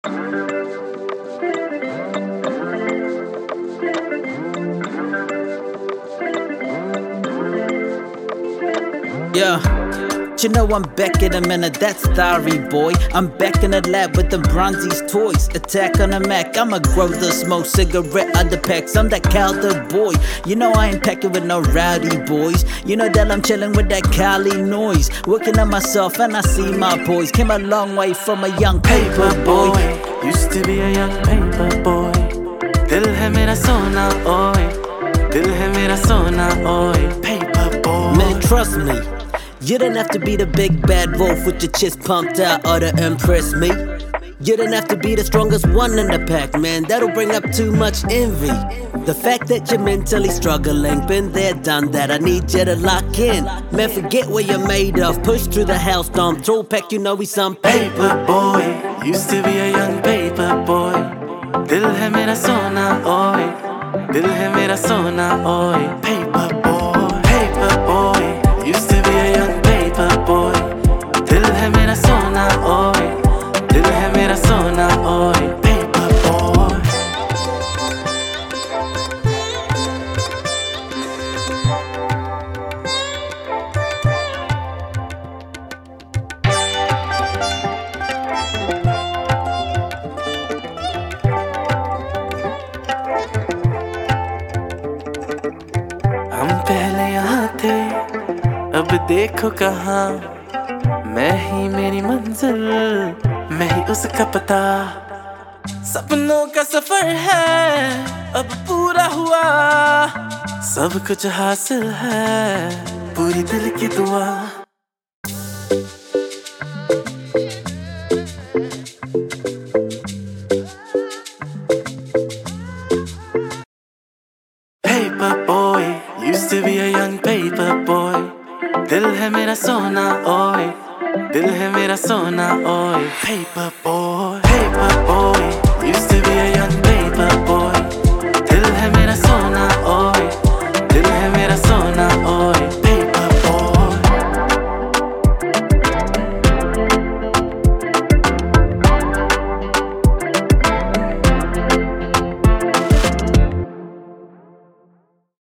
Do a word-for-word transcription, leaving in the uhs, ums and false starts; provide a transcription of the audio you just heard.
Yeah, you know I'm back in a minute, that's Starry boy. I'm back in the lab with the Bronzies toys. Attack on the Mac, I'ma grow the smoke. Cigarette on the packs, I'm that Calder boy. You know I ain't packing with no rowdy boys. You know that I'm chilling with that Cali noise. Working on myself and I see my boys. Came a long way from a young paper boy. Used to be a young paper boy. Dil hai mera sona, oy. Dil hai mera sona, oy. Paper boy. Man, trust me, you don't have to be the big bad wolf with your chest pumped out or to impress me. You don't have to be the strongest one in the pack, man, that'll bring up too much envy. The fact that you're mentally struggling, been there, done that, I need you to lock in. Man, forget what you're made of, push through the hailstorm, throw pack, you know we some paper boy. Used to be a young paper boy. Dil hai mera sona, oy. Dil hai mera sona, oy. Paper boy, paper boy. Used to be a young paper boy. Dil hai mera sona, oy. Dil hai mera sona, oy. Paper boy. हम पहले यहाँ थे, अब देखो कहाँ. मैं ही मेरी मंजिल, मैं ही उसका पता. सपनों का सफर है, अब पूरा हुआ. सब कुछ हासिल है, पूरी दिल की दुआ. Paper boy, used to be a young paper boy. दिल है मेरा सोना, ओए. दिल है मेरा सोना, ओए. Paper boy.